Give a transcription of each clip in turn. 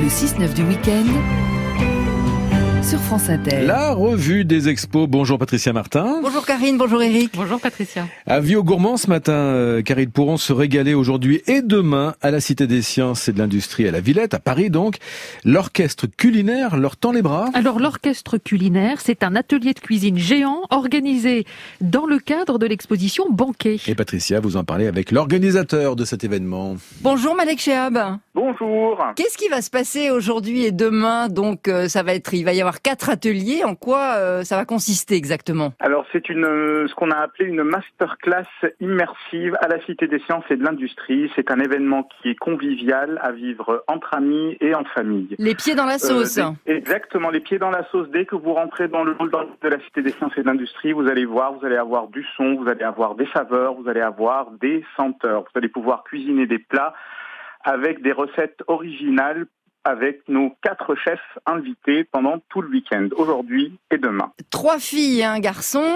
Le 6-9 du week-end sur France Inter. La revue des expos. Bonjour Patricia Martin. Bonjour Karine, bonjour Eric. Bonjour Patricia. Avis aux gourmands ce matin, car ils pourront se régaler aujourd'hui et demain à la Cité des Sciences et de l'Industrie à la Villette, à Paris donc. L'orchestre culinaire leur tend les bras. Alors l'orchestre culinaire, c'est un atelier de cuisine géant organisé dans le cadre de l'exposition Banquet. Et Patricia, vous en parlez avec l'organisateur de cet événement. Bonjour Malek Chehab. Bonjour. Qu'est-ce qui va se passer aujourd'hui et demain? Donc il va y avoir 4 ateliers. En quoi ça va consister exactement? Alors c'est ce qu'on a appelé une masterclass immersive à la Cité des Sciences et de l'Industrie. C'est un événement qui est convivial à vivre entre amis et en famille. Les pieds dans la sauce. Exactement, les pieds dans la sauce. Dès que vous rentrez dans le hall de la Cité des Sciences et de l'Industrie, vous allez avoir du son, vous allez avoir des saveurs, vous allez avoir des senteurs. Vous allez pouvoir cuisiner des plats avec des recettes originales avec nos 4 chefs invités pendant tout le week-end, aujourd'hui et demain. 3 filles et un garçon,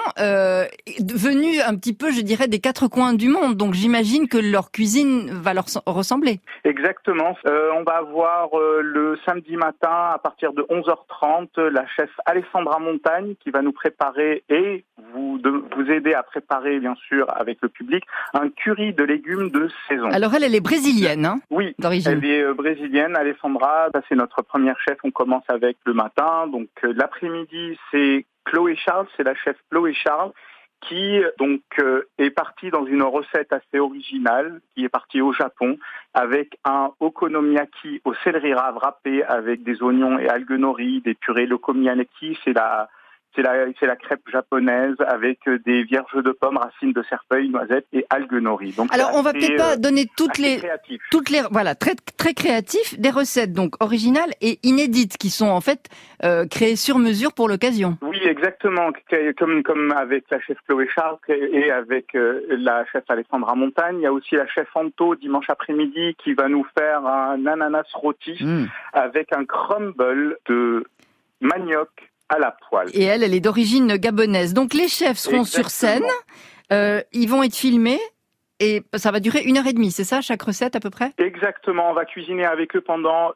venus un petit peu, je dirais, des 4 coins du monde. Donc j'imagine que leur cuisine va leur ressembler. Exactement. On va avoir le samedi matin, à partir de 11h30, la chef Alessandra Montagne qui va nous préparer et vous aider à préparer, bien sûr, avec le public, un curry de légumes de saison. Alors elle est brésilienne, hein, oui, d'origine. Elle est brésilienne, Alessandra. Ça, c'est notre première chef. On commence avec le matin. Donc l'après-midi, c'est Chloé Charles, c'est la chef Chloé Charles qui est partie dans une recette assez originale, qui est partie au Japon avec un okonomiyaki au céleri rave râpé avec des oignons et algues nori, des purées l'okonomiyaki, c'est la crêpe japonaise avec des vierges de pommes, racines de cerfeuil, noisettes et algues nori. Donc, alors, on va peut-être pas donner toutes les, voilà, très, très créatifs, des recettes, donc, originales et inédites, qui sont, en fait, créées sur mesure pour l'occasion. Oui, exactement. Comme avec la chef Chloé Charles et avec la chef Alessandra Montagne. Il y a aussi la chef Anto, dimanche après-midi, qui va nous faire un ananas rôti avec un crumble de manioc à la poêle. Et elle est d'origine gabonaise. Donc les chefs seront sur scène, ils vont être filmés et ça va durer 1h30, c'est ça, chaque recette à peu près? Exactement, on va cuisiner avec eux pendant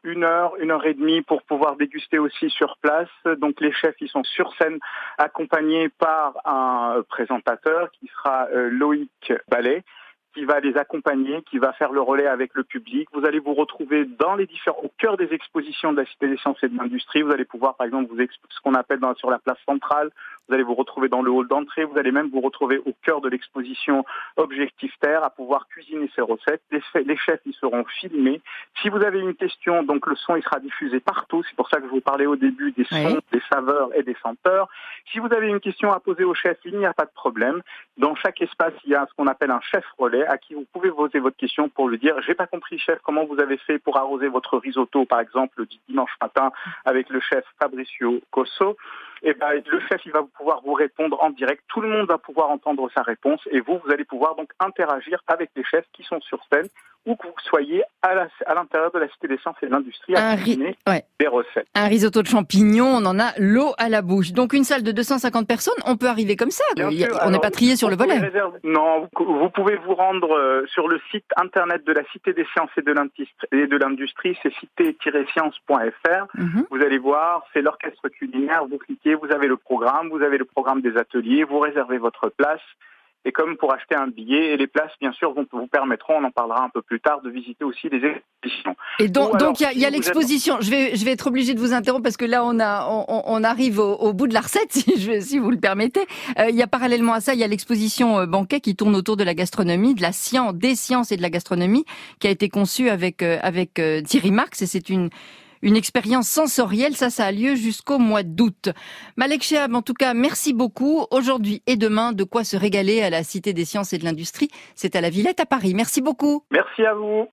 1h30 pour pouvoir déguster aussi sur place. Donc les chefs, ils sont sur scène accompagnés par un présentateur qui sera Loïc Ballet, qui va les accompagner, qui va faire le relais avec le public. Vous allez vous retrouver au cœur des expositions de la Cité des Sciences et de l'Industrie. Vous allez pouvoir, par exemple, ce qu'on appelle sur la place centrale. Vous allez vous retrouver dans le hall d'entrée. Vous allez même vous retrouver au cœur de l'exposition Objectif Terre à pouvoir cuisiner ces recettes. Les chefs, ils seront filmés. Si vous avez une question, donc le son, il sera diffusé partout. C'est pour ça que je vous parlais au début des sons, des saveurs et des senteurs. Si vous avez une question à poser au chef, il n'y a pas de problème. Dans chaque espace, il y a ce qu'on appelle un chef relais à qui vous pouvez poser votre question pour lui dire « J'ai pas compris, chef, comment vous avez fait pour arroser votre risotto, par exemple, le dimanche matin avec le chef Fabricio Cosso ?» Et le chef, il va pouvoir vous répondre en direct. Tout le monde va pouvoir entendre sa réponse et vous allez pouvoir donc interagir avec les chefs qui sont sur scène ou que vous soyez à l'intérieur de la Cité des Sciences et de l'Industrie à cuisiner des recettes. Un risotto de champignons, on en a l'eau à la bouche. Donc une salle de 250 personnes, on peut arriver comme ça. On n'est pas trié sur le volet. Non, vous pouvez vous rendre sur le site internet de la Cité des Sciences et de l'Industrie, c'est cité-sciences.fr. Vous allez voir, c'est l'orchestre culinaire, vous cliquez, vous avez le programme des ateliers, vous réservez votre place. Et comme pour acheter un billet, et les places, bien sûr, vous permettront, on en parlera un peu plus tard, de visiter aussi les expositions. Et donc il y a l'exposition. Je vais être obligée de vous interrompre parce que là, on arrive au bout de la recette, si vous le permettez. Il y a parallèlement à ça, il y a l'exposition Banquet qui tourne autour de la gastronomie, des sciences et de la gastronomie, qui a été conçue avec Thierry Marx, et c'est une expérience sensorielle, ça a lieu jusqu'au mois d'août. Malek Chehab, en tout cas, merci beaucoup. Aujourd'hui et demain, de quoi se régaler à la Cité des Sciences et de l'Industrie. C'est à la Villette à Paris. Merci beaucoup. Merci à vous.